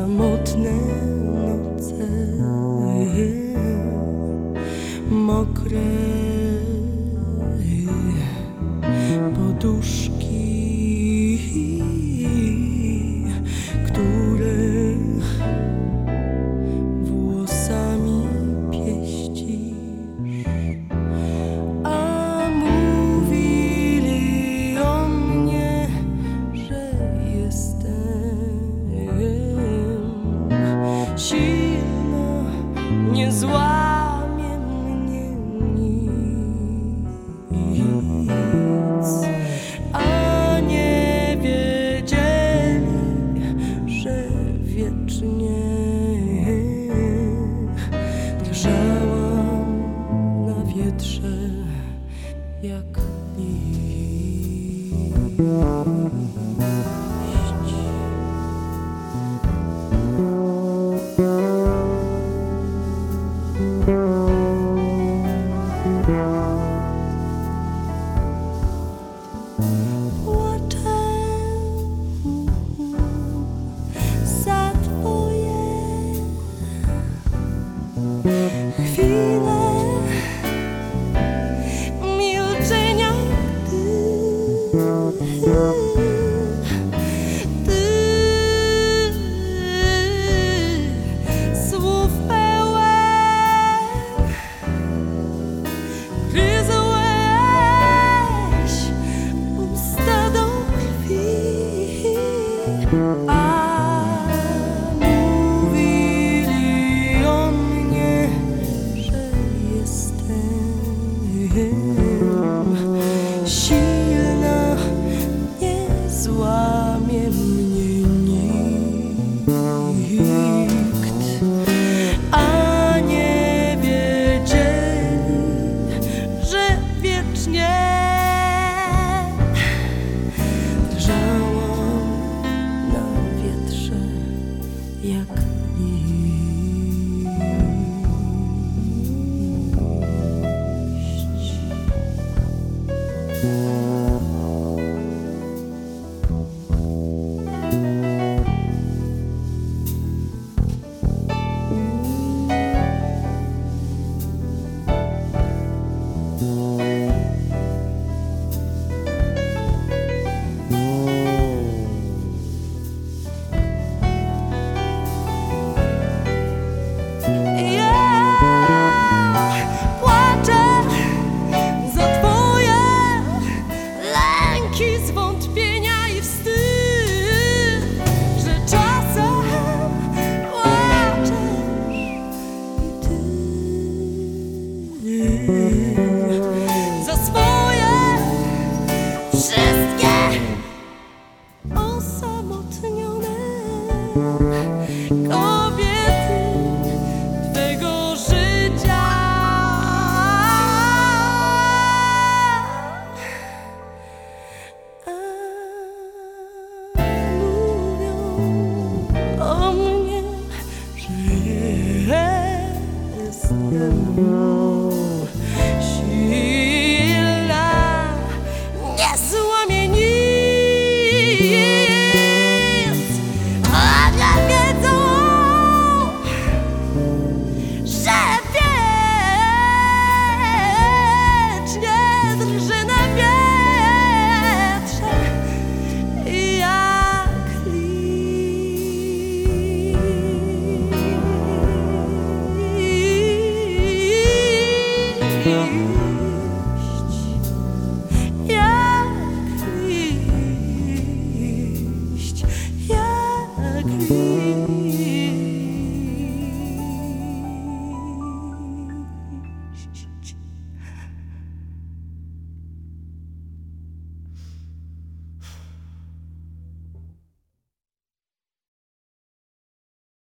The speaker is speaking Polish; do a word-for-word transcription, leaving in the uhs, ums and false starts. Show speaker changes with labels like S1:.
S1: samotne noce, mokre poduszki, które włosami pieścisz, a mówili o mnie, że jestem silna, nie złamie mnie nic, a nie wiedzieli, że wiecznie drżałam na wietrze jak liść. Płaczę za twoje chwile milczenia, ty, ty słów pełen gryzłeś usta do krwi, a mówili o mnie, że jestem silna, nie złamie mnie nikt, a nie wiedzieli, że wiecznie drżałam na wietrze jak liść. Za swoje wszystkie osamotnione kobiety twego życia, a mówią o mnie, że jestem